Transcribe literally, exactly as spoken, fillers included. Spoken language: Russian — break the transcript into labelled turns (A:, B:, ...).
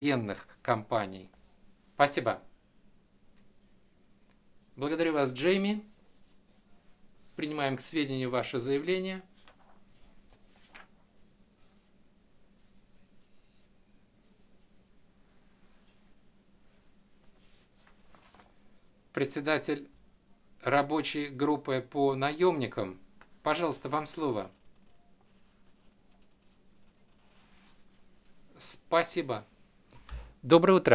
A: военных компаний. Спасибо. Благодарю вас, Джейми. Принимаем к сведению ваше заявление. Председатель рабочей группы по наемникам, пожалуйста, вам слово. Спасибо. Доброе утро.